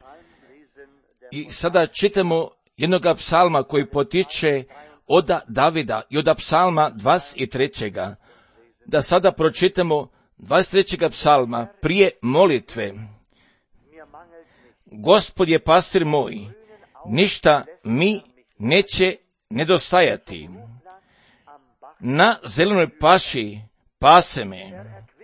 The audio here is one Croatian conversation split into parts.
I sada čitamo jednoga psalma koji potiče od Davida i od psalma 23. Da sada pročitamo 23. psalma prije molitve. Gospod je pastir moj, ništa mi neće nedostajati. Na zelenoj paši pase me,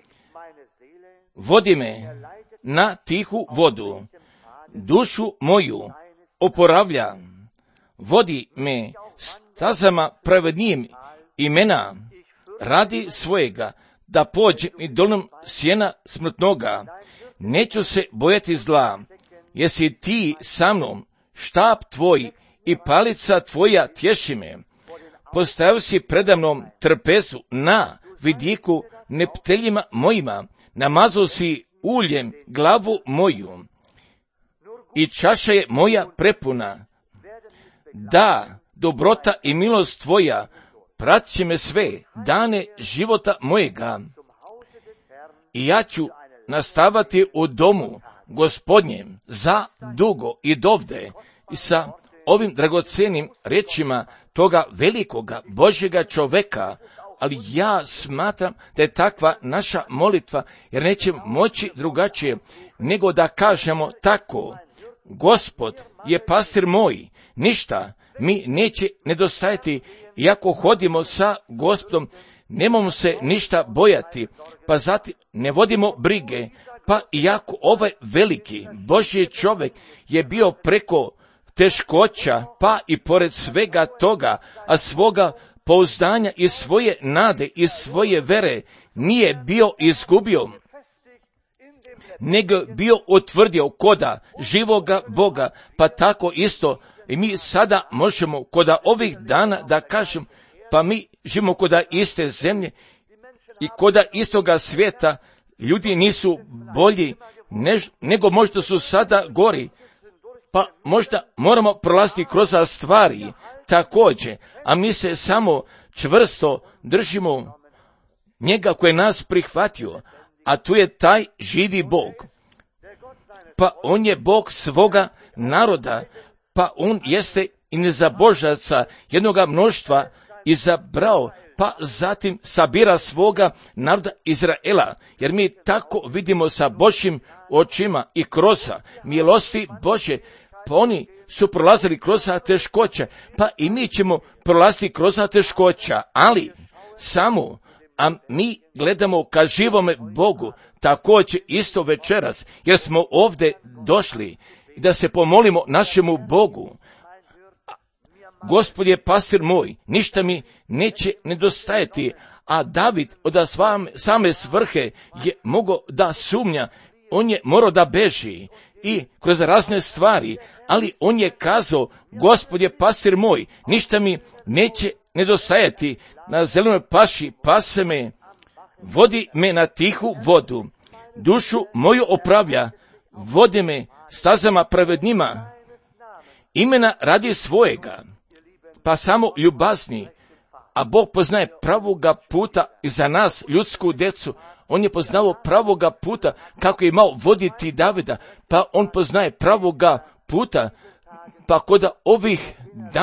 vodi me na tihu vodu, dušu moju oporavlja, vodi me stazama pravednijim imena radi svojega, da pođem i dolom sjena smrtnoga, neću se bojati zla, jesi ti sa mnom, štap tvoj i palica tvoja tješi me. Postavio si predamnom trpezu na vidiku nepteljima mojima, namazao si uljem glavu moju i čaša je moja prepuna. Da, dobrota i milost tvoja pratit će me sve dane života mojega i ja ću nastavati u domu Gospodnjem za dugo i dovde. I sa ovim dragocenim riječima toga velikoga Božjega čoveka, ali ja smatram da je takva naša molitva, jer neće moći drugačije nego da kažemo tako: Gospod je pastir moj, ništa mi neće nedostajati, iako hodimo sa Gospodom, nemamo se ništa bojati, pa zatim ne vodimo brige, pa iako ovaj veliki Božji čovjek je bio preko teškoća, pa i pored svega toga, a svoga pouzdanja i svoje nade i svoje vere nije bio izgubio, nego bio utvrdio koda živoga Boga, pa tako isto i mi sada možemo koda ovih dana da kažem, pa mi živimo koda iste zemlje i koda istoga svijeta. Ljudi nisu bolji nego možda su sada gori, pa možda moramo prolaziti kroz stvari također, a mi se samo čvrsto držimo njega koji je nas prihvatio, a tu je taj živi Bog. Pa on je Bog svoga naroda, pa on jeste i nezabožaca jednoga mnoštva izabrao, pa zatim sabira svoga naroda Izraela, jer mi tako vidimo sa Božjim očima i kroz milosti Božje, pa oni su prolazili kroz teškoće, pa i mi ćemo prolaziti kroz teškoća, ali samo, a mi gledamo ka živome Bogu, također isto večeras, jer smo ovdje došli da se pomolimo našemu Bogu. Gospod je pastir moj, ništa mi neće nedostajati, a David od same svrhe je mogao da sumnja, on je morao da beži i kroz razne stvari, ali on je kazao: Gospod je pastir moj, ništa mi neće nedostajati, na zelenoj paši pase me, vodi me na tihu vodu, dušu moju opravlja, vodi me stazama pravednima, imena radi svojega, pa samo ljubazni, a Bog poznaje pravoga puta i za nas, ljudsku djecu, on je poznao pravoga puta kako je imao voditi Davida, pa on poznaje pravoga puta, pa kod ovih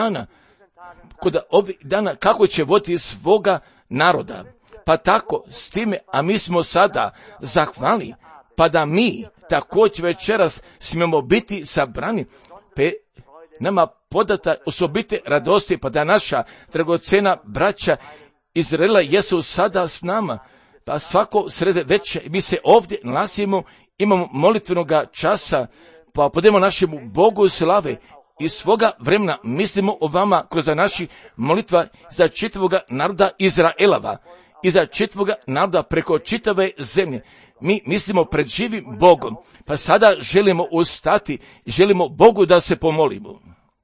dana kako će voditi svoga naroda. Pa tako s time, a mi smo sada zahvalni, pa da mi također večeras smijemo biti sabrani, nama podata osobite radosti, pa da naša dragocena braća Izraela jesu sada s nama, pa svako srede večer mi se ovdje nalazimo, imamo molitvenoga časa, pa podemo našemu Bogu slave i svoga vremena mislimo o vama kroz naši molitva za čitavoga naroda Izraelava i za čitavoga naroda preko čitave zemlje. Mi mislimo pred živim Bogom, pa sada želimo ustati, želimo Bogu da se pomolimo.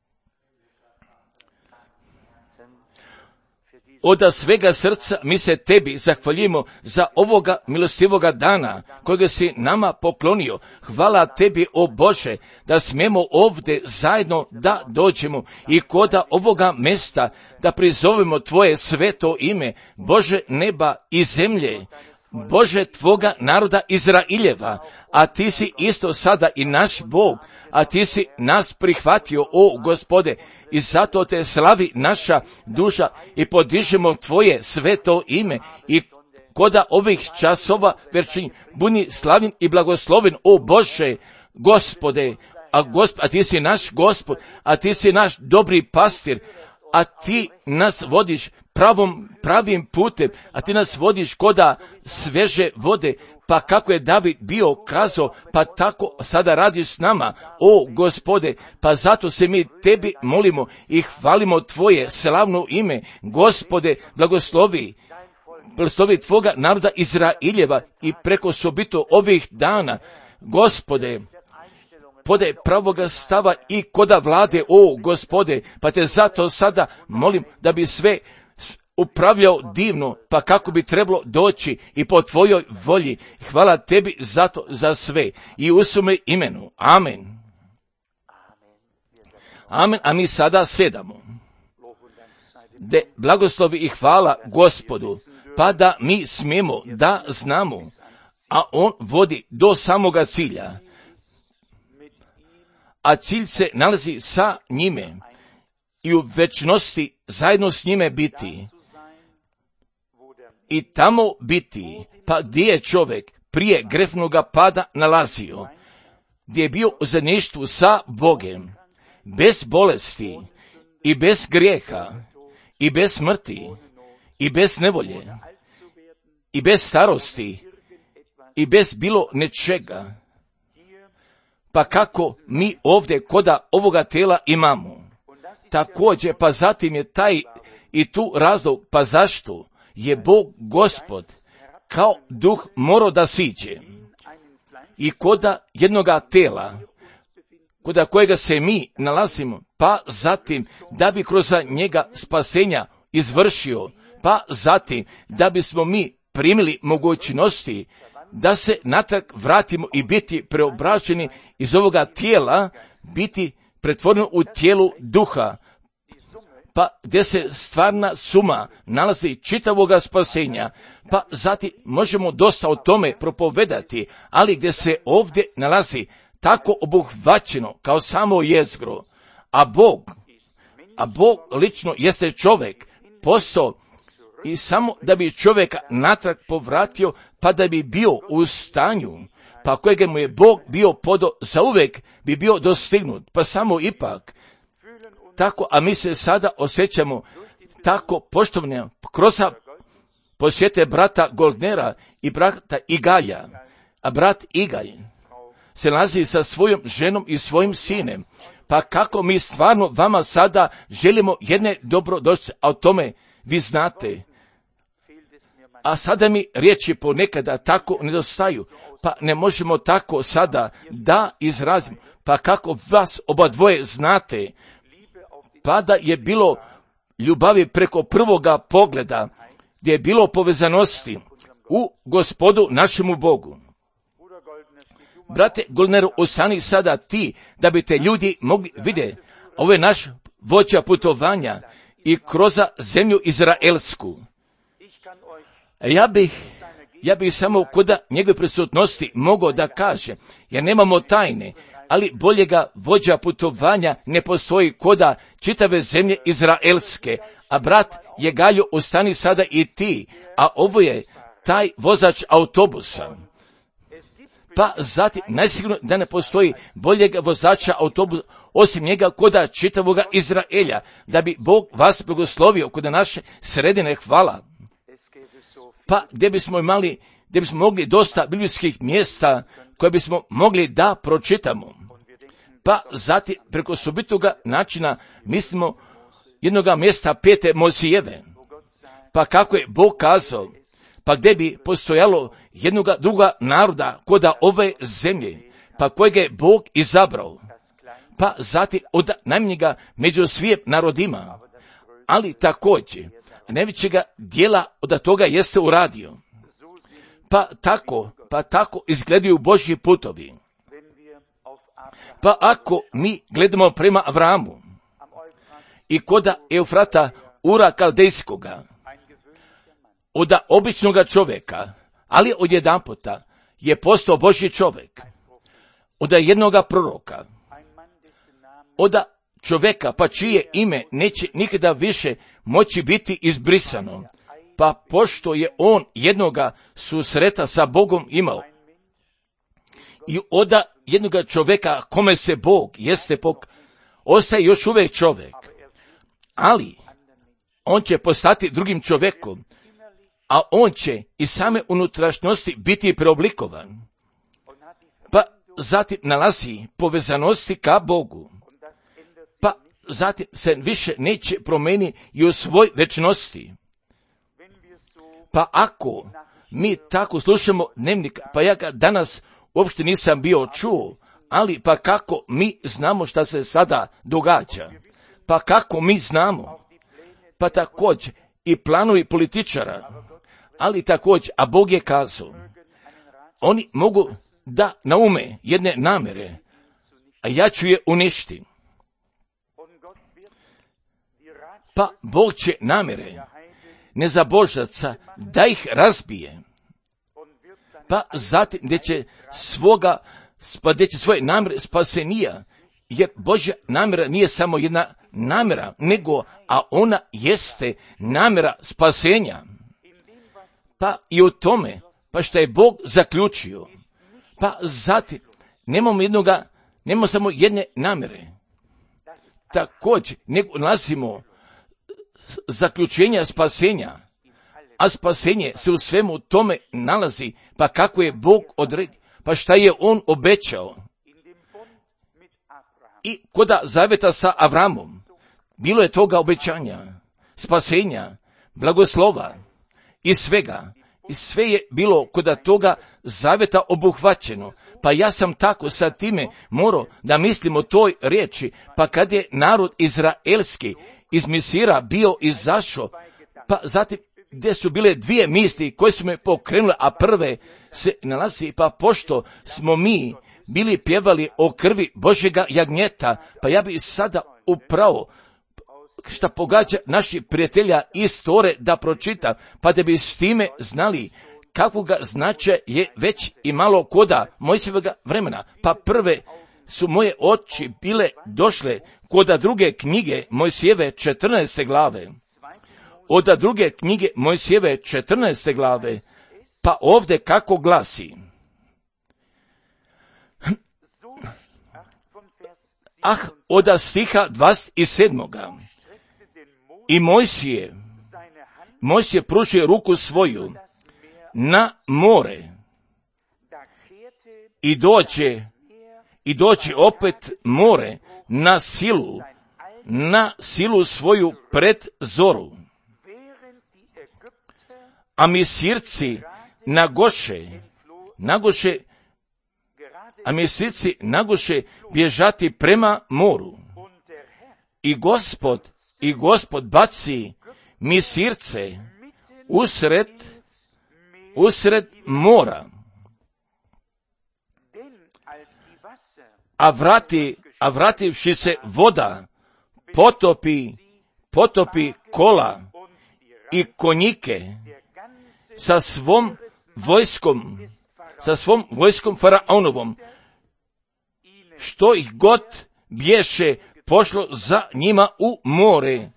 Od svega srca mi se tebi zahvaljujemo za ovoga milostivoga dana kojega si nama poklonio. Hvala tebi, o Bože, da smijemo ovdje zajedno da dođemo i koda ovoga mjesta da prizovemo tvoje sveto ime, Bože neba i zemlje. Bože tvoga naroda Izraeljeva, a ti si isto sada i naš Bog, a ti si nas prihvatio, o Gospode, i zato te slavi naša duša i podižemo tvoje sveto ime i koda ovih časova verčini buni slavin i blagoslovin, o Bože, Gospode, a ti si naš Gospod, a ti si naš dobri pastir, a ti nas vodiš pravim putem, a ti nas vodiš koda sveže vode, pa kako je David bio kazao, pa tako sada radiš s nama, o Gospode, pa zato se mi tebi molimo i hvalimo tvoje slavno ime, Gospode, blagoslovi tvoga naroda Izraeljeva i preko sobito ovih dana, Gospode, podaj pravoga stava i koda vlade, o Gospode, pa te zato sada molim da bi sve upravljao divno, pa kako bi trebalo doći i po tvojoj volji. Hvala tebi zato za sve i u svome imenu. Amen. Amen, a mi sada sedamo. De blagoslovi i hvala Gospodu, pa da mi smijemo da znamo, a on vodi do samoga cilja. A cilj se nalazi sa njime i u večnosti zajedno s njime biti. I tamo biti, pa gdje je čovjek prije grehnoga pada nalazio, gdje je bio u zajedništvu sa Bogem, bez bolesti i bez grijeha i bez smrti i bez nevolje i bez starosti i bez bilo nečega. Pa kako mi ovdje koda ovoga tela imamo. Također, pa zatim je taj i tu razlog, pa zašto je Bog Gospod kao duh morao da siđe. I koda jednoga tela, koda kojega se mi nalazimo, pa zatim da bi kroz njega spasenja izvršio, pa zatim da bismo mi primili mogućnosti da se natrag vratimo i biti preobraćeni iz ovoga tijela, biti pretvoreno u tijelu duha, pa gdje se stvarna suma nalazi čitavoga spasenja, pa zatim možemo dosta o tome propovedati, ali gdje se ovdje nalazi tako obuhvaćeno kao samo jezgro, a Bog lično jeste čovjek, postao i samo da bi čovjeka natrag povratio, pa da bi bio u stanju, pa kojeg mu je Bog bio podao zauvek, bi bio dostignut, pa samo ipak tako, a mi se sada osjećamo tako poštovani kroz posjete brata Goldnera i brata Igalja, a brat Igalj se nalazi sa svojom ženom i svojim sinem, pa kako mi stvarno vama sada želimo jedne dobrodošlice, a o tome vi znate. A sada mi riječi ponekada tako nedostaju, pa ne možemo tako sada da izrazimo, pa kako vas oba dvoje znate, pa da je bilo ljubavi preko prvoga pogleda, gdje je bilo povezanosti u Gospodu našemu Bogu. Brate Goldneru, ostani sada ti, da bi te ljudi mogli vidjeti. Ovo je naš vođa putovanja i kroz zemlju Izraelsku. Ja bih samo koda njegove prisutnosti mogao da kaže, jer nemamo tajne, ali boljega vođa putovanja ne postoji koda čitave zemlje Izraelske, a brat Jegalju, ostani sada i ti, a ovo je taj vozač autobusa. Pa zatim, najsigurno da ne postoji boljega vozača autobusa osim njega koda čitavoga Izraelja, da bi Bog vas blagoslovio koda naše sredine. Hvala. Pa gdje bismo mogli dosta biblijskih mjesta koje bismo mogli da pročitamo. Pa zatim preko sobitoga načina mislimo jednoga mjesta 5. Mojsijeve. Pa kako je Bog kazao, pa gdje bi postojalo jednoga druga naroda koda ove zemlje, pa kojeg je Bog izabrao. Pa zatim od najmanjega među svim narodima, ali također najvećega dijela od toga jeste uradio. Pa tako izgledaju Božji putovi. Pa ako mi gledamo prema Avramu i koda Eufrata Ura Kaldejskoga, od običnoga čovjeka, ali odjedanputa je postao Božji čovjek, od jednoga proroka, od čovjeka pa čije ime neće nikada više moći biti izbrisano, pa pošto je on jednoga susreta sa Bogom imao, i od jednoga čovjeka kome se Bog jeste ostaje još uvijek čovjek, ali on će postati drugim čovjekom, a on će iz same unutrašnjosti biti preoblikovan, pa zatim nalazi povezanosti ka Bogu, pa zatim se više neće promijeniti i u svoj večnosti. Pa ako mi tako slušamo dnevnik, pa ja ga danas uopšte nisam bio čuo, ali pa kako mi znamo šta se sada događa, pa kako mi znamo, pa također i planovi političara, ali također, a Bog je kazao, oni mogu da naume jedne namere, a ja ću je uništiti. Pa Bog će namere nezabožaca da ih razbije, pa zatim gdje će svoje namere spasenija, jer Božja namjera nije samo jedna namjera, nego, a ona jeste namjera spasenja. Pa i u tome, pa što je Bog zaključio, pa zatim nemamo samo jedne namjere, također nego nalazimo zaključenja spasenja, a spasenje se u svemu tome nalazi, pa kako je Bog odredio, pa šta je on obećao. I koda zaveta sa Avramom, bilo je toga obećanja, spasenja, blagoslova i svega. I sve je bilo koda toga zaveta obuhvaćeno. Pa ja sam tako sa time morao da mislim o toj riječi, pa kad je narod izraelski iz Misira bio izašao, pa zatim gdje su bile dvije misli koje su me pokrenule, a prve se nalazi, pa pošto smo mi bili pjevali o krvi Božjega jagnjeta, pa ja bi sada upravo šta pogađa naših prijatelja iz Tore da pročitam, pa da bi s time znali kakvoga značaja je već i malo koda Mojsijevega vremena. Pa prve su moje oči bile došle koda druge knjige Mojsijeve 14. glave. Od druge knjige Mojsijeve 14. glave, pa ovdje kako glasi. Od stiha 27. I Mojsije pružio ruku svoju na more i doći opet more na silu svoju pred zoru. A Misirci nagoše bježati prema moru. I Gospod baci Misirce usred mora. A vrativši se voda potopi kola i konjike sa svom vojskom faraonovom, što ih god bješe pošlo za njima u more,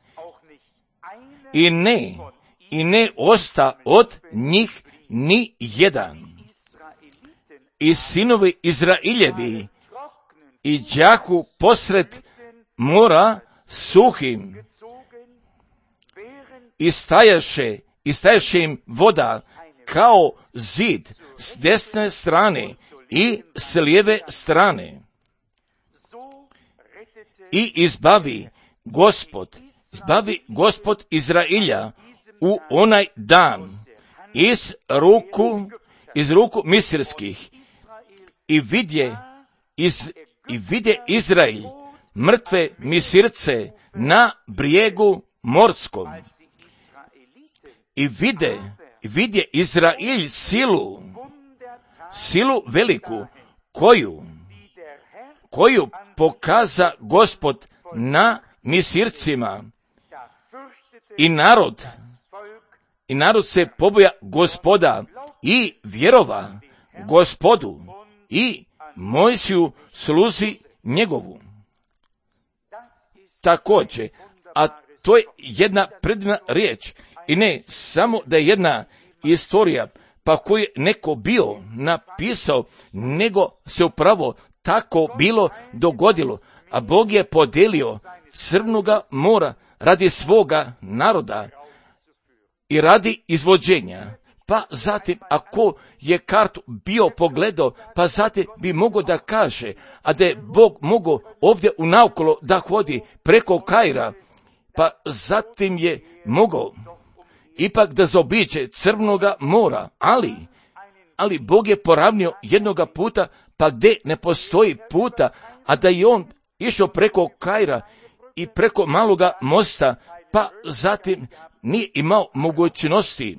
i ne osta od njih ni jedan. I sinovi Izrailjevi i đahu posred mora suhim, i stajaše im voda kao zid s desne strane i s lijeve strane. I izbavi Gospod Izrailja u onaj dan iz ruku misirskih, i vidje Izrael mrtve Misirce na brijegu morskom. I vidje Izrael silu veliku koju pokaza Gospod na Misircima, i narod se poboja Gospoda i vjerova Gospodu i Mojsiju sluzi njegovu. Također, a to je jedna predivna riječ i ne samo da je jedna istorija pa koju je neko bio napisao, nego se upravo tako bilo dogodilo, a Bog je podelio Crnoga mora radi svoga naroda i radi izvođenja. Pa zatim, ako je kartu bio pogledao, pa zatim bi mogao da kaže, a da je Bog mogao ovdje unaokolo da hodi preko Kaira, pa zatim je mogao ipak da zaobiđe Crnoga mora, ali Bog je poravnio jednoga puta, pa gdje ne postoji puta, a da je on išao preko Kaira i preko maloga mosta, pa zatim nije imao mogućnosti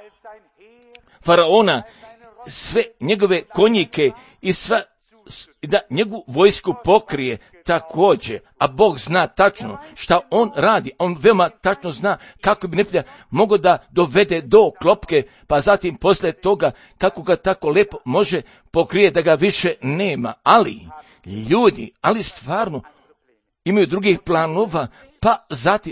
Faraona, sve njegove konjike i sva, da njegovu vojsku pokrije također, a Bog zna tačno šta on radi, on veoma tačno zna kako bi neprijatelj mogao da dovede do klopke, pa zatim poslije toga kako ga tako lepo može pokrije da ga više nema, ali ljudi, stvarno imaju drugih planova, pa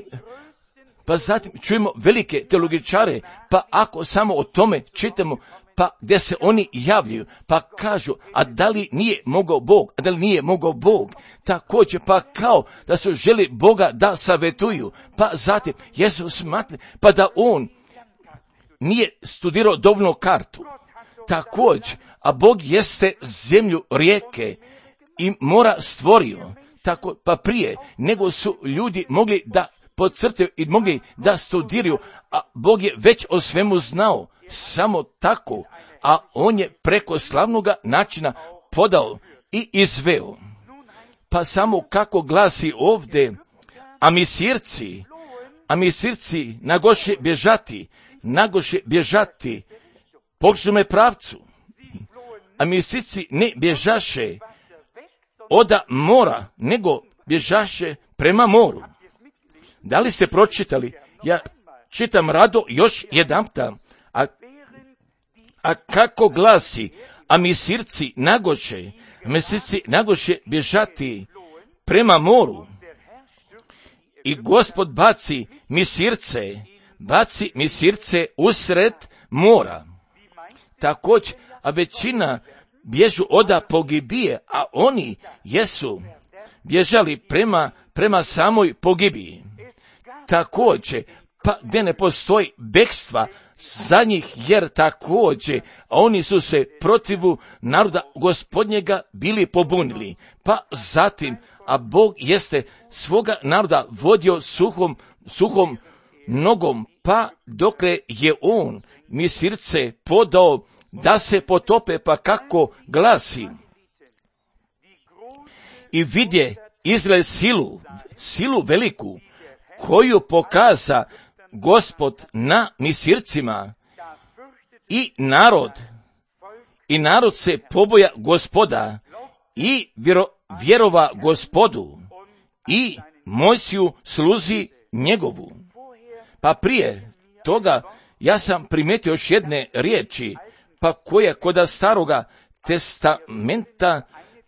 zatim čujemo velike teologičare, pa ako samo o tome čitamo, pa gdje se oni javljaju, pa kažu, a da li nije mogao Bog, također pa kao da su želi Boga da savjetuju, pa zatim jesu smatrali, pa da on nije studirao dovoljno kartu, također, a Bog jeste zemlju rijeke i mora stvorio, tako pa prije nego su ljudi mogli da podcrtaju i mogli da studiraju, a Bog je već o svemu znao, samo tako, a on je preko slavnoga načina podao i izveo. Pa samo kako glasi ovdje, a mi sirci nagoše bježati po krzome pravcu, a mi sirci ne bježaše oda mora, nego bježaše prema moru. Da li ste pročitali? Ja čitam rado još jedanputa. A kako glasi, a mi sirci nagoše bježati prema moru. I Gospod baci mi sirce usred mora. Također, a većina bježu oda pogibije, a oni jesu bježali prema samoj pogibiji. Također, pa gdje ne postoji bekstva za njih, jer također oni su se protivu naroda Gospodnjega bili pobunili. Pa zatim, a Bog jeste svoga naroda vodio suhom nogom, pa dokle je on mi sirce podao da se potope, pa kako glasi. I vidje Izrael silu veliku, koju pokaza Gospod na misircima, i narod se poboja Gospoda i vjerova Gospodu i Mojsiju sluzi njegovu. Pa prije toga ja sam primijetio još jedne riječi, pa koja kod Staroga testamenta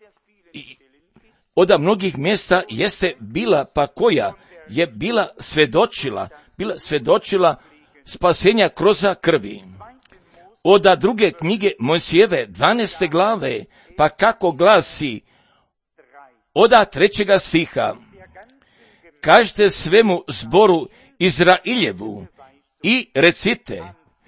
od mnogih mjesta jeste bila, pa koja je bila svjedočila spasenja kroz krvi. Od druge knjige Mojsijeve 12. glave, pa kako glasi od 3. stiha, kažite svemu zboru Izrailjevu i recite,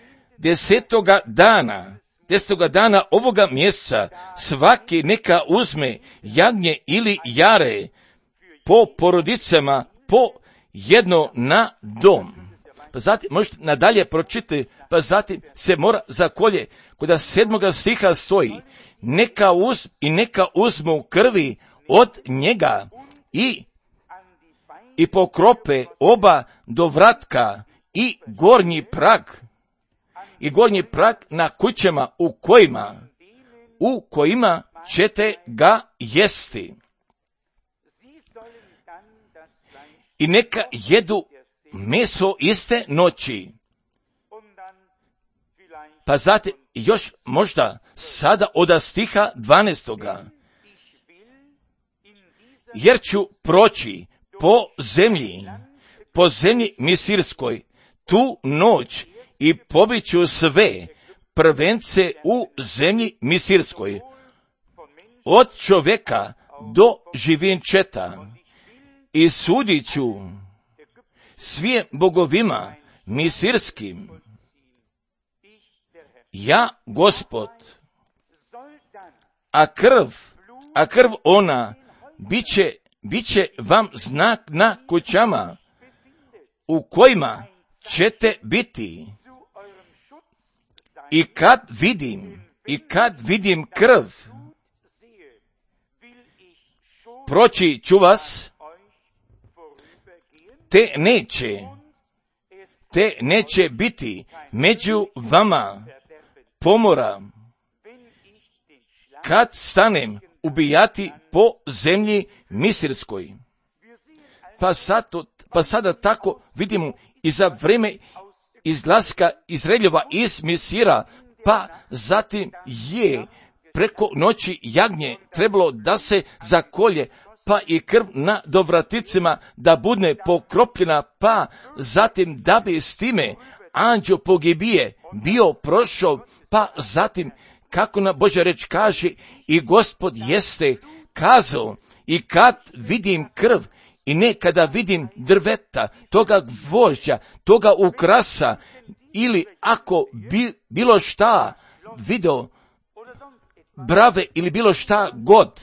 10. dana ovoga mjeseca svaki neka uzme jagnje ili jare po porodicama, po jedno na dom. Pa zatim možete nadalje pročitati, pa zatim se mora zakolje, kod 7. stiha stoji, neka uzmu krvi od njega i pokrope oba do vratka i gornji prag na kućama u kojima ćete ga jesti. I neka jedu meso iste noći Pa zatim još možda sada od stiha 12. Jer ću proći po zemlji misirskoj tu noć i pobiću sve prvence u zemlji misirskoj, od čovjeka do živinčeta, i sudit ću svim bogovima misirskim. Ja, Gospod, a krv ona bit će vam znak na kućama u kojima ćete biti. I kad vidim krv, proći ću vas, te neće biti među vama pomora, kad stanem ubijati po zemlji misirskoj. Pa sada tako vidimo i za vrijeme izlaska Izraeljeva iz Misira, pa zatim je preko noći jagnje trebalo da se zakolje, pa i krv na dovraticima da bude pokropljena, pa zatim da bi s time anđeo pogibije bio prošao, pa zatim kako na Božja reč kaže, i Gospod jeste kazao, i kad vidim krv, i ne kada vidim drveta, toga gvožđa, toga ukrasa, ili ako bilo šta video, brave ili bilo šta god,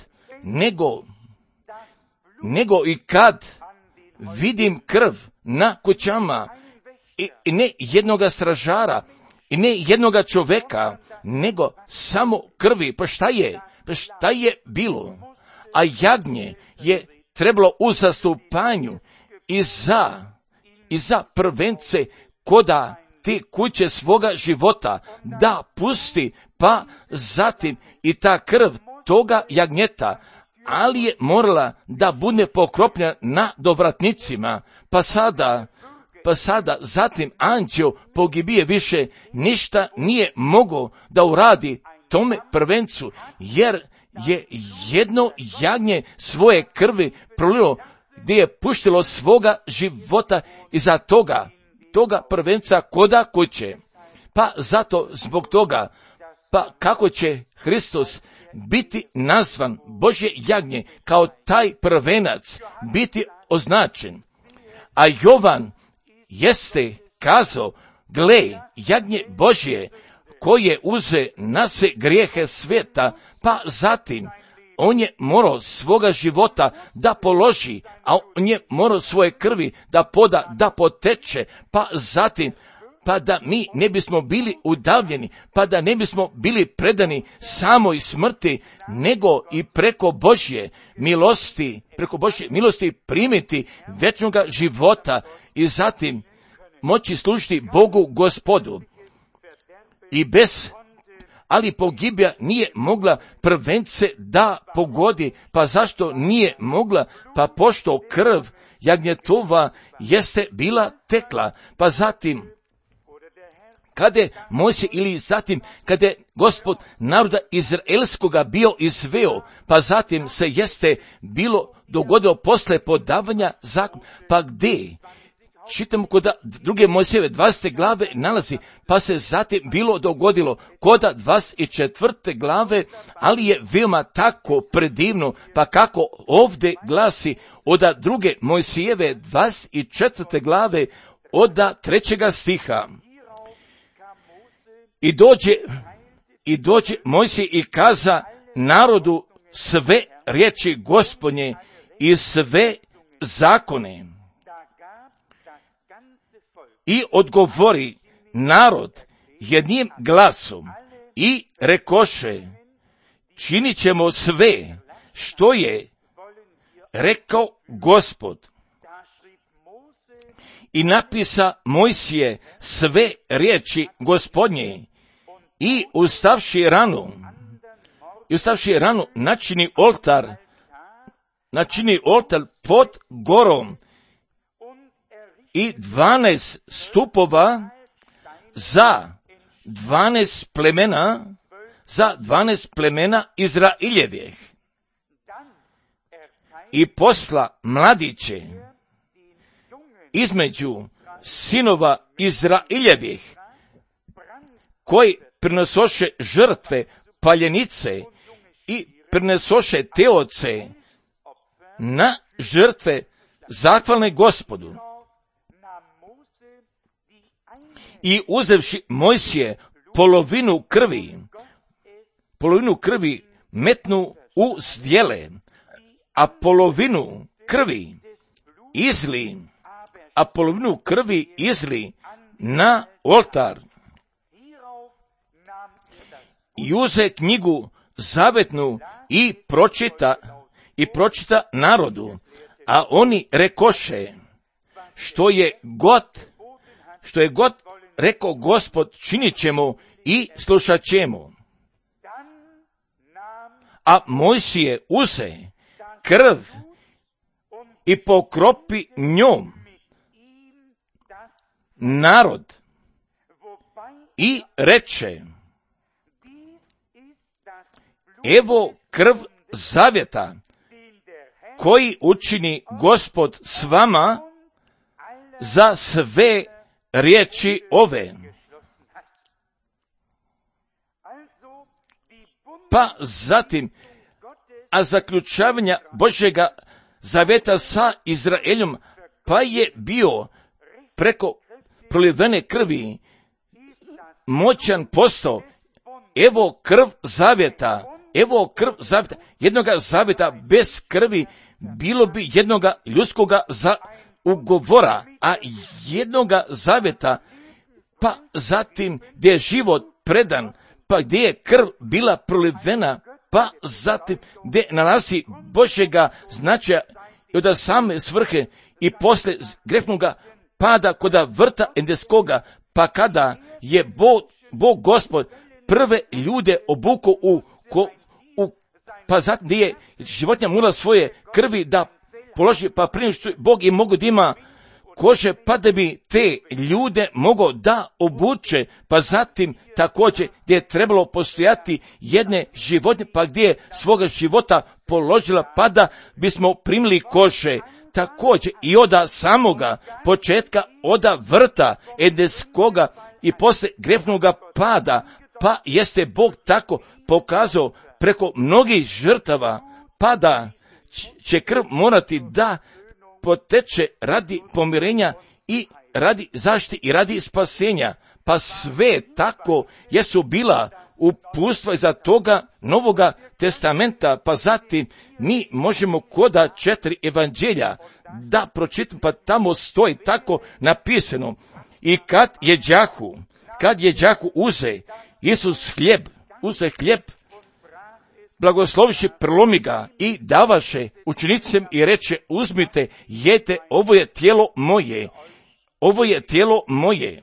nego i kad vidim krv na kućama, i ne jednoga stražara, i ne jednoga čoveka, nego samo krvi. Pa šta je bilo? A jagnje je trebalo u zastupanju i za prvence koda te kuće svoga života da pusti, pa zatim i ta krv toga jagnjeta, ali je morala da bude pokropljena na dovratnicima. Pa sada zatim anđeo pogibije više ništa nije mogao da uradi tome prvencu, jer je jedno jagnje svoje krvi prolilo, gdje je puštilo svoga života iza toga prvenca koda kuće. Pa zato zbog toga, pa kako će Hristos biti nazvan Božje jagnje kao taj prvenac biti označen. A Jovan jeste kazao, gle, jagnje Božje koje uze na se grijehe svijeta, pa zatim on je morao svoga života da položi, a on je morao svoje krvi da poda, da poteče, pa zatim, pa da mi ne bismo bili udavljeni, pa da ne bismo bili predani samoj smrti, nego i preko Božje milosti primiti vječnoga života i zatim moći služiti Bogu Gospodu. Ali pogibija nije mogla prvence da pogodi, pa zašto nije mogla? Pa pošto krv jagnjetova jeste bila tekla, pa zatim kada je Gospod naroda Izraelskoga bio izveo, pa zatim se jeste bilo dogodilo posle podavanja zakona, pa gdje? Čitamo kod druge Mojsijeve 20. glave nalazi, pa se zatim bilo dogodilo kod 24. glave, ali je veoma tako predivno, pa kako ovdje glasi od druge Mojsijeve 24. glave od 3. stiha. I dođe Mojsij i kaza narodu sve riječi Gospodnje i sve zakone. I odgovori narod jednim glasom i rekoše, činit ćemo sve što je rekao Gospod. I napisa Mojsije sve riječi Gospodnje i ustavši ranu načini oltar pod gorom i 12 stupova 12 plemena Izraeljevih i posla mladiće između sinova Izraeljevih, koji prinosoše žrtve paljenice i prinosoše teoce na žrtve zahvalne Gospodu. I uzevši Mojsije polovinu krvi metnu u zdjele, a polovinu krvi izli na oltar. I uze knjigu zavetnu i pročita narodu, a oni rekoše, što je god rekao Gospod, činit ćemo i slušat ćemo. A Mojsije uze krv i pokropi njom narod i reče, evo krv zavjeta koji učini Gospod s vama za sve riječi ove. Pa zatim, a zaključavanja Božjega zavjeta sa Izraeljom, pa je bio preko prolivene krvi moćan postao. Evo krv zavjeta, jednoga zavjeta bez krvi bilo bi jednoga ljudskoga ugovora, a jednoga zavjeta, pa zatim gdje je život predan, pa gdje je krv bila prolivena, pa zatim gdje nalazi Božjega značaja i od same svrhe i poslije grefnoga pada koda vrta endeskoga, pa kada je Bog Gospod prve ljude obuko pa zatim gdje je životinja morala svoje krvi da položi, pa prije što Bog je mogo da ima kože, pa da bi te ljude mogao da obuče, pa zatim također gdje je trebalo postojati jedne životinje, pa gdje je svoga života položila, pa da bismo primili kože. Također i oda samoga početka, oda vrta edeskoga i poslije grefnoga pada, pa jeste Bog tako pokazao preko mnogih žrtava, pa da će krv morati da poteče radi pomirenja i radi zaštite i radi spasenja, pa sve tako jesu bila uputstva iza toga Novoga testamenta, pa zatim mi možemo koda 4 evanđelja da pročitamo, pa tamo stoji tako napisano. I kad je đahu uze Isus hljeb, blagosloviše, prelomi ga i davaše učenicima i reče, uzmite, jete, ovo je tijelo moje.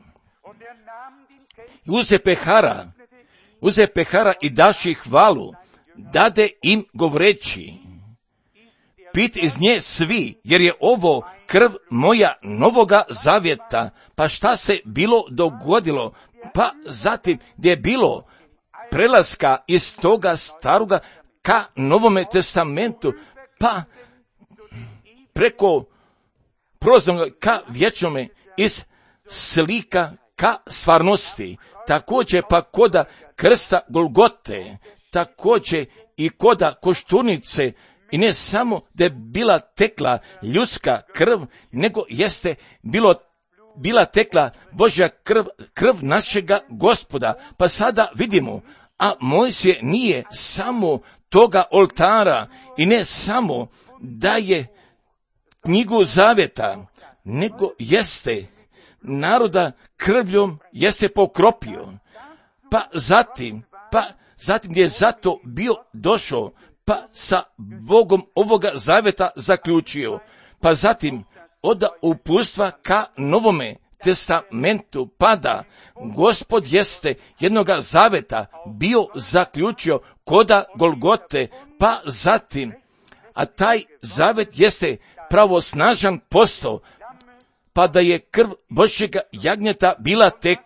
I uze pehara i daši hvalu, dade im govoreći, pit iz nje svi, jer je ovo krv moja novoga zavjeta. Pa šta se bilo dogodilo? Pa zatim gdje je bilo prelaska iz toga staroga ka Novome testamentu, pa preko prolaznog ka vječnome, iz slika ka stvarnosti. Također pa koda krsta Golgote, također i koda koštunice, i ne samo da je bila tekla ljudska krv, nego jeste bila tekla Božja krv našega Gospoda. Pa sada vidimo, a Mojsije nije samo toga oltara i ne samo da je knjigu zavjeta, nego jeste naroda krvljom jeste pokropio. Pa zatim gdje je zato bio došao, pa sa Bogom ovoga zavjeta zaključio. Pa zatim oda uputstva ka Novome testamentu, pada Gospod jeste jednoga zavjeta bio zaključio koda Golgote, pa zatim, a taj zavjet jeste pravosnažan postao, pa da je krv Božjega jagnjeta bila tekla,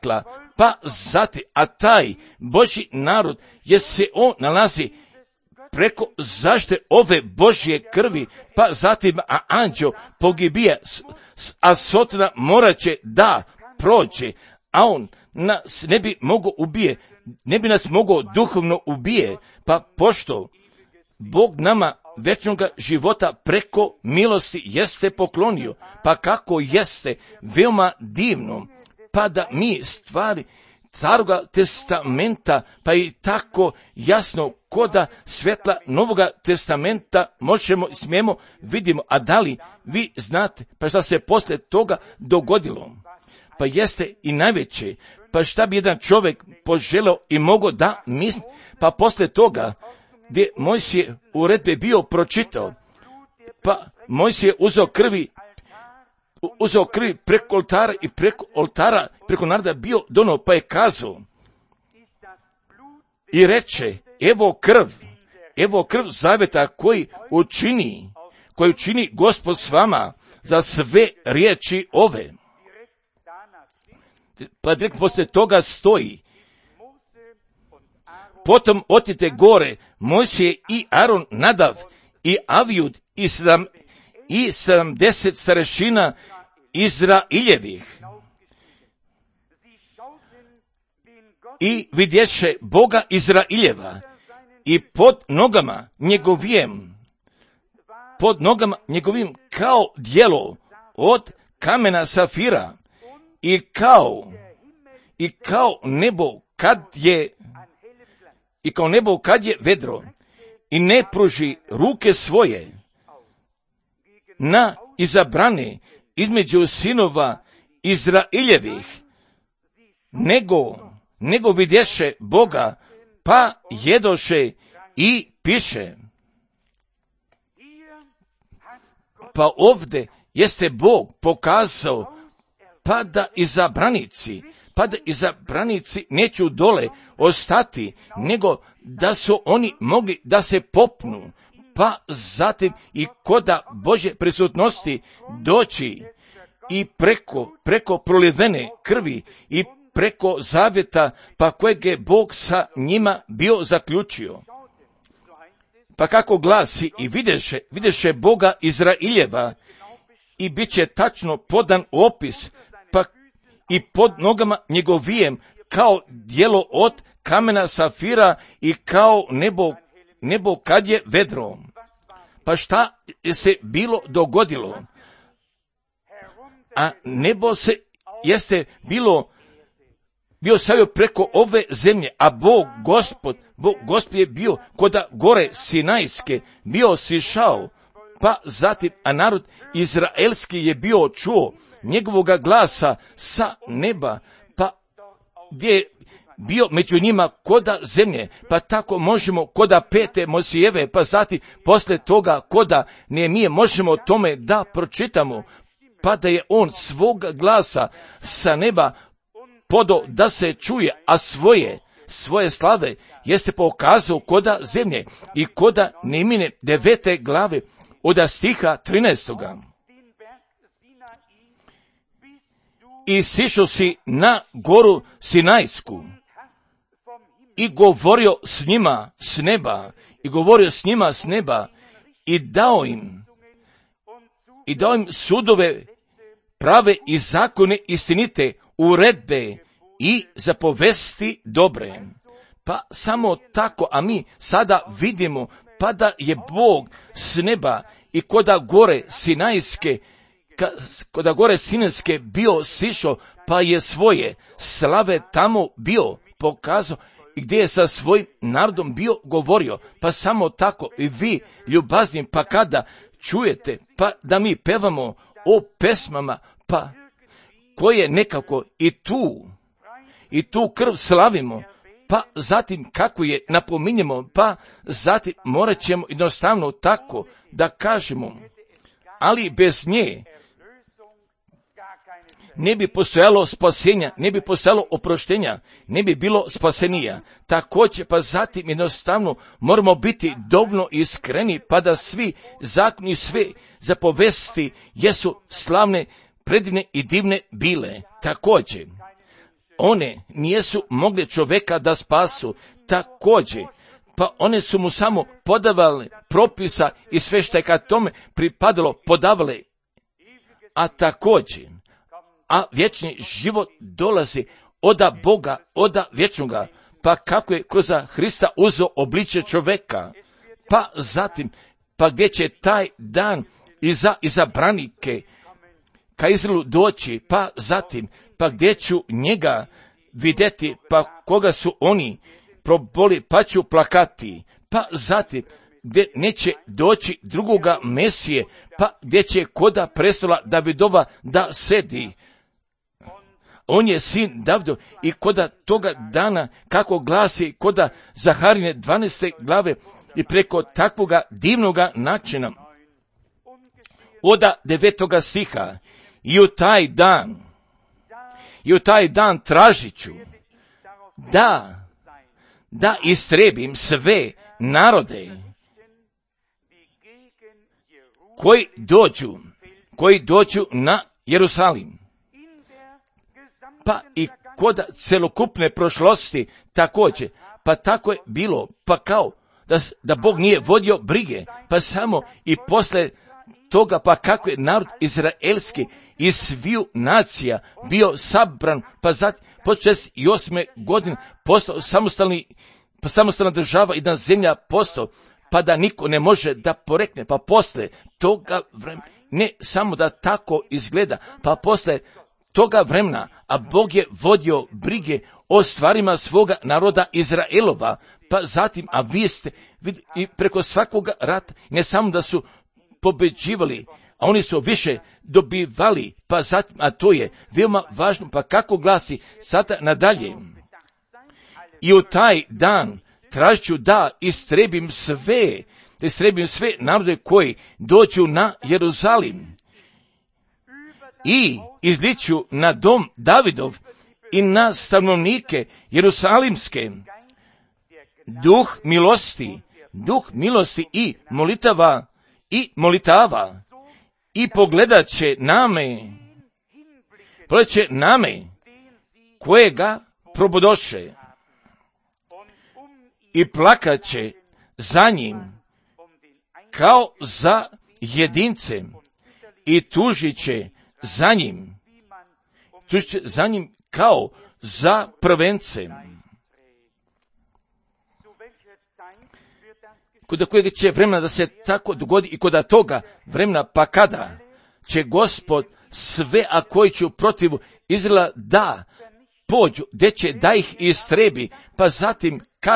pa zatim, a taj Božji narod, jer se on nalazi preko zaštite ove Božje krvi, pa zatim, a anđeo pogibije, a Sotona morat će da prođe, a on nas ne bi mogao ubije, ne bi nas mogao duhovno ubije, pa pošto Bog nama večnoga života preko milosti jeste poklonio, pa kako jeste veoma divno, pa da mi stvari Staroga testamenta, pa i tako jasno koda svetla Novoga testamenta smijemo vidimo, a da li vi znate, pa šta se posle toga dogodilo? Pa jeste i najveće, pa šta bi jedan čovjek poželeo i mogao da misli, pa posle toga, gdje Mojsije uredbe bio pročitao, pa Mojsije uzeo krvi preko oltara i preko naroda bio dono, pa je kazao i reče, evo krv zaveta koji učini Gospod s vama za sve riječi ove. Pa direkt poslije toga stoji, potom otite gore Mojsije i Aron, Nadav i Avijud i 70 starešina Izraeljevih. I vidješe Boga Izraeljeva i pod nogama njegovim kao djelo od kamena safira i kao nebo kad je vedro i ne pruži ruke svoje na izabrane između sinova Izraeljevih, nego vidješe Boga, pa jedoše i piše. Pa ovdje jeste Bog pokazao, pa da izabranici neću dole ostati, nego da su oni mogli da se popnu, pa zatim i koda Božje prisutnosti doći i preko prolivene krvi i preko zavjeta, pa kojeg je Bog sa njima bio zaključio. Pa kako glasi, i videše Boga Izraeljeva i bit će tačno podan opis, pa i pod nogama njegovijem kao djelo od kamena safira i kao nebo kad je vedro. Pa šta se bilo dogodilo? A nebo se jeste bio stavio preko ove zemlje, a Bog Gospod je bio koda gore Sinajske, bio sišao, pa zatim, a narod izraelski je bio čuo njegovoga glasa sa neba, pa gdje je bio među njima koda zemlje, pa tako možemo koda pete Mojsijeve, pa zatim posle toga koda Nehemije možemo o tome da pročitamo, pa da je on svog glasa sa neba podo da se čuje, a svoje slave jeste pokazao koda zemlje i koda Nehemine 9. glave od stiha 13. I sišao si na goru Sinajsku i govorio s njima s neba i dao im sudove prave i zakone istinite, uredbe i zapovesti dobre. Pa samo tako, a mi sada vidimo pa da je Bog s neba i koda gore Sinajske bio sišao, pa je svoje slave tamo bio pokazao i gdje je sa svojim narodom bio govorio. Pa samo tako i vi, ljubazni, pa kada čujete, pa da mi pevamo o pesmama, pa koje nekako i tu krv slavimo, pa zatim kako je napominjemo, pa zatim morat ćemo jednostavno tako da kažemo, ali bez nje ne bi postojalo spasenja, ne bi postojalo oproštenja, ne bi bilo spasenija. Također, pa zatim jednostavno moramo biti dovoljno iskreni, pa da svi zakoni, sve zapovesti jesu slavne, predivne i divne bile. Također, one nijesu mogle čoveka da spasu, također, pa one su mu samo podavale propisa i sve što je kad tome pripadalo podavale, a također, a vječni život dolazi oda Boga, oda vječnoga, pa kako je kroz Hrista uzeo obličje čoveka, pa zatim, pa gdje će taj dan izabranike ka Izraelu doći, pa zatim, pa gdje ću njega vidjeti, pa koga su oni proboli, pa ću plakati, pa zatim, gdje neće doći drugoga Mesije, pa gdje će koda prestola Davidova da sedi. On je sin Davidov i koda toga dana, kako glasi koda Zaharine 12. glave i preko takvoga divnoga načina, oda 9. stiha, i u taj dan tražit ću da istrebim sve narode koji dođu na Jerusalim. Pa i kod celokupne prošlosti također, pa tako je bilo, pa kao da Bog nije vodio brige, pa samo i posle toga, pa kako je narod izraelski iz sviju nacija bio sabran, pa zatim po 68. godine postao samostalna država, jedna zemlja postao, pa da niko ne može da porekne, pa posle toga vremena, ne samo da tako izgleda, pa posle toga vremena, a Bog je vodio brige o stvarima svoga naroda Izraelova, pa zatim, a vi ste i preko svakoga rata, ne samo da su pobeđivali, a oni su više dobivali, pa zatim, a to je veoma važno, pa kako glasi sada nadalje. I u taj dan tražit ću da istrebim sve narode koji dođu na Jerusalim i izliću na dom Davidov i na stanovnike Jerusalimske duh milosti i molitava i pogledat će name kojega probodoše i plakat će za njim kao za jedincem i tužit će za njim kao za prvencem. Kod kojeg će vremena da se tako dogodi i kod toga vremena, pa kada će Gospod sve, a koji će protiv Izraela da pođu, gdje će da ih istrebi, pa zatim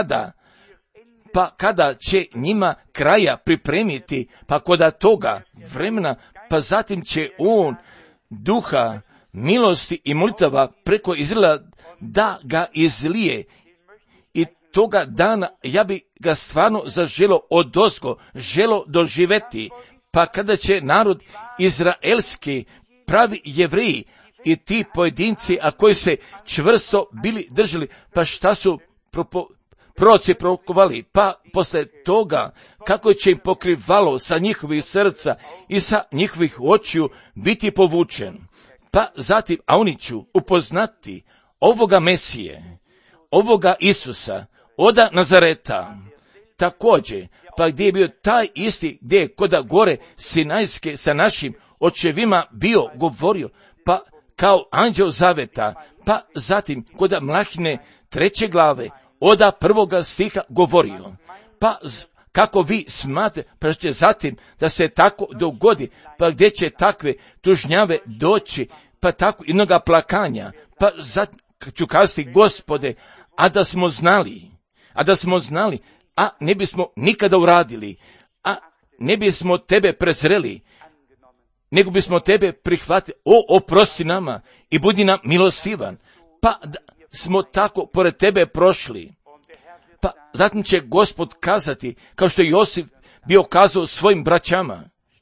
kada će njima kraja pripremiti, pa kod toga vremena, pa zatim će on duha milosti i molitava preko Izraela da ga izlije. I toga dana ja bi ga stvarno želo doživeti, pa kada će narod izraelski, pravi Jevreji i ti pojedinci, a koji se čvrsto bili držali, pa šta su proroci prorokovali, pa posle toga kako će im pokrivalo sa njihovih srca i sa njihovih očiju biti povučen. Pa zatim, a oni ću upoznati ovoga Mesije, ovoga Isusa, oda Nazareta. Također, pa gdje je bio taj isti, gdje je koda gore Sinajske sa našim očevima bio govorio, pa kao anđeo zaveta, pa zatim koda Mlahine 3. glave, oda 1. stiha govorio, pa kako vi smatrate, pa će zatim da se tako dogodi, pa gdje će takve tužnjave doći, pa tako jednoga plakanja, pa zatim ću kazati, Gospode, a da smo znali, a ne bismo nikada uradili, a ne bismo tebe prezreli, nego bismo tebe prihvatili, oprosti nama i budi nam milostivan, pa smo tako pored tebe prošli. Pa zatim će Gospod kazati, kao što je Josif bio kazao svojim braćama,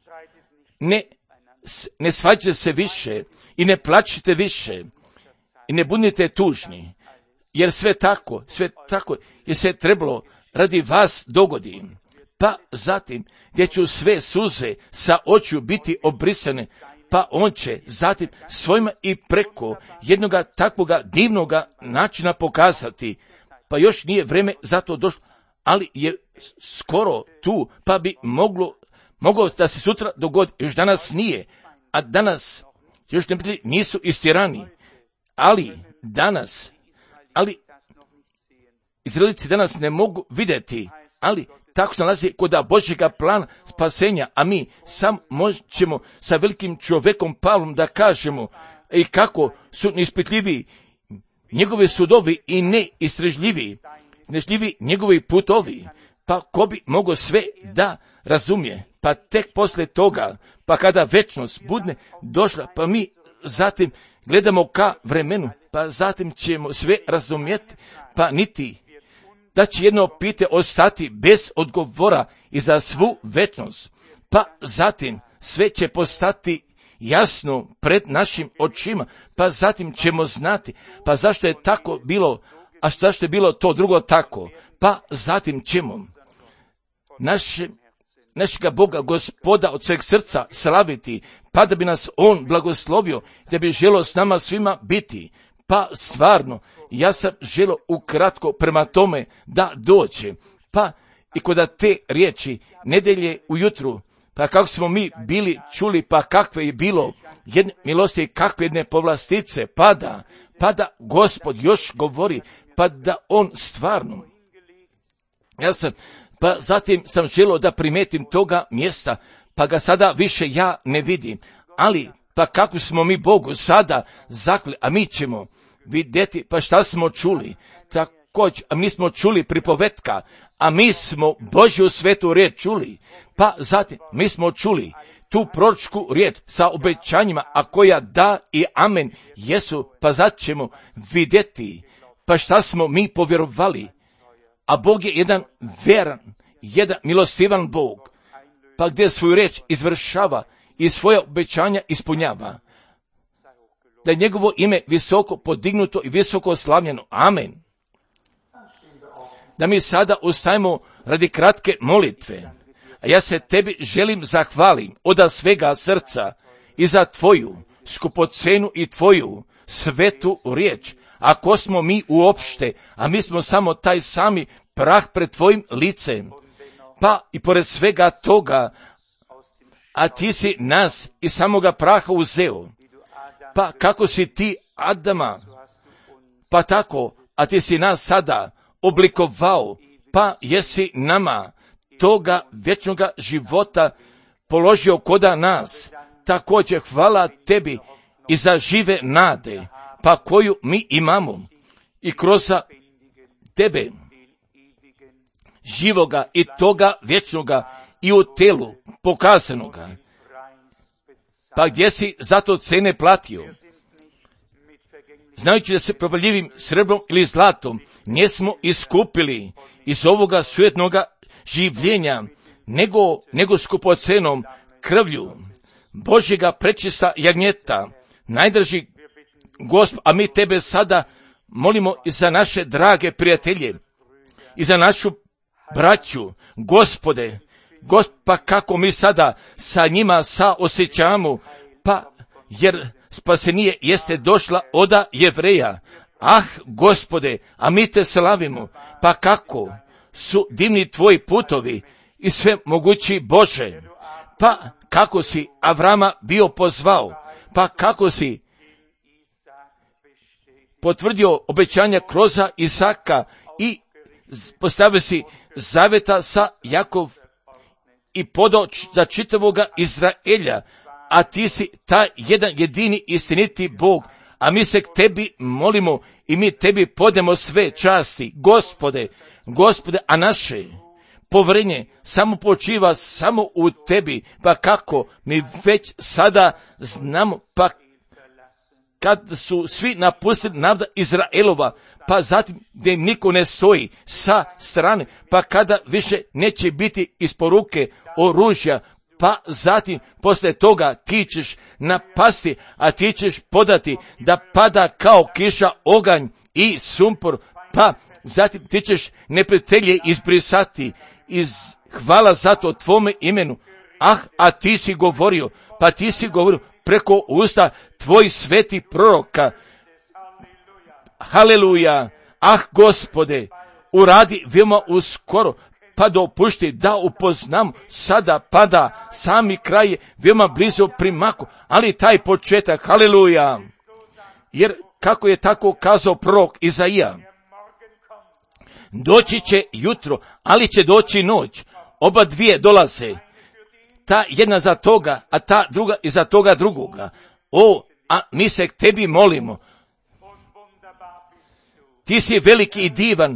ne svađajte se više i ne plačite više i ne budite tužni, jer sve tako, jer se trebalo radi vas dogodi. Pa zatim, gdje ću sve suze sa očiju biti obrisane, pa on će zatim svojima i preko jednoga takvoga divnoga načina pokazati, pa još nije vreme za to došlo, ali je skoro tu, pa bi moglo da se sutra dogodi, još danas nije, a danas još neprijatelji nisu istjerani, ali Izraelici danas ne mogu vidjeti, ali tako se nalazi kod Božjega plana spasenja, a mi sam možemo sa velikim čovjekom Pavlom da kažemo i kako su neispitljivi njegovi sudovi i neistražljivi njegovi putovi, pa ko bi mogao sve da razumije, pa tek poslije toga, pa kada večnost bude došla, pa mi zatim gledamo ka vremenu, pa zatim ćemo sve razumjeti, pa niti da će jedno pitanje ostati bez odgovora i za svu večnost, pa zatim sve će postati jasno pred našim očima, pa zatim ćemo znati, pa zašto je tako bilo, a zašto je bilo to drugo tako, pa zatim ćemo našega Boga, Gospoda od sveg srca slaviti, pa da bi nas On blagoslovio, da bi želio s nama svima biti. Pa stvarno, ja sam želio ukratko prema tome da dođe, pa i kod te riječi nedelje ujutru, pa kako smo mi bili čuli, pa kakve je bilo jedne milosti i kakve jedne povlastice, pa da Gospod još govori, pa da On stvarno, pa zatim sam želio da primetim toga mjesta, pa ga sada više ja ne vidim, ali pa kako smo mi Bogu sada zakli, a mi ćemo vidjeti, pa šta smo čuli, također, a mi smo čuli pripovetka, a mi smo Božju svetu riječ čuli, pa zatim mi smo čuli tu proročku riječ sa obećanjima, a koja da i amen jesu, pa zatim ćemo vidjeti, pa šta smo mi povjerovali, a Bog je jedan veran, jedan milostivan Bog, pa gdje svoju riječ izvršava i svoje obećanja ispunjava, da je njegovo ime visoko podignuto i visoko slavljeno. Amen. Da mi sada ustajemo radi kratke molitve, a ja se tebi želim zahvalim od svega srca i za tvoju skupocenu i tvoju svetu riječ. Ako smo mi uopšte, a mi smo samo taj sami prah pred tvojim licem, pa i pored svega toga, a ti si nas i samoga praha uzeo, pa kako si ti Adama, pa tako, a ti si nas sada oblikovao, pa jesi nama toga vječnoga života položio koda nas. Također hvala tebi i za žive nade, pa koju mi imamo i kroz tebe živoga i toga vječnoga i u telu pokazanoga, pa gdje si zato cene platio, znajući da se propaljivim srebrom ili zlatom nismo iskupili iz ovoga svijetnoga življenja, nego skupocenom krvlju Božjega prečista jagnjeta, najdraži Gospod, a mi tebe sada molimo i za naše drage prijatelje i za našu braću, Gospode, pa kako mi sada sa njima saosjećamo, pa jer spasenije jeste došla oda Jevreja. Gospode, a mi te slavimo, pa kako su divni tvoji putovi i sve mogući Bože, pa kako si Avrama bio pozvao, pa kako si potvrdio obećanja kroz Isaka i postavio si zaveta sa Jakov i podao za čitavoga Izraelja, a ti si taj jedan jedini istiniti Bog, a mi se k tebi molimo i mi tebi podemo sve časti, Gospode, a naše povjerenje samo počiva samo u tebi, pa kako mi već sada znamo, pa kad su svi napustili naroda Izraelova, pa zatim gdje niko ne stoji sa strane, pa kada više neće biti isporuke oružja, pa zatim poslije toga ti ćeš napasti, a ti ćeš podati da pada kao kiša oganj i sumpor, pa zatim ti ćeš neprijatelje izbrisati hvala za to tvome imenu. A ti si govorio, preko usta tvojih svetih proroka. Haleluja. Ah, Gospode, uradi veoma uskoro, pa dopušti da upoznam sada pada sami kraj je veoma blizu primaku, ali taj početak, haleluja. Jer kako je tako kazao prorok Izaija, doći će jutro, ali će doći noć. Oba dvije dolaze. Ta jedna za toga, a ta druga iza toga drugoga. O, a mi se k tebi molimo. Ti si veliki i divan.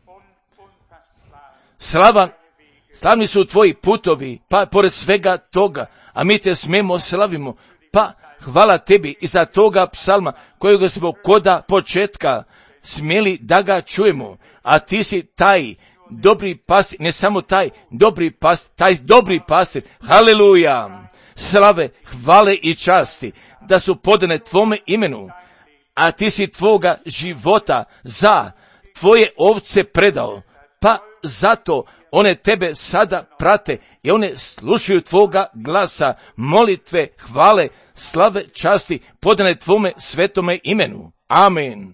Slavni su tvoji putovi, pa pored svega toga, a mi te smemo slavimo. Pa hvala tebi iza toga psalma kojeg smo koda početka smjeli da ga čujemo. A ti si taj dobri pastir, ne samo taj dobri pastir, haleluja, slave, hvale i časti, da su podane tvome imenu, a ti si tvoga života za tvoje ovce predao, pa zato one tebe sada prate i one slušaju tvoga glasa, molitve, hvale, slave, časti, podane tvome svetome imenu. Amen.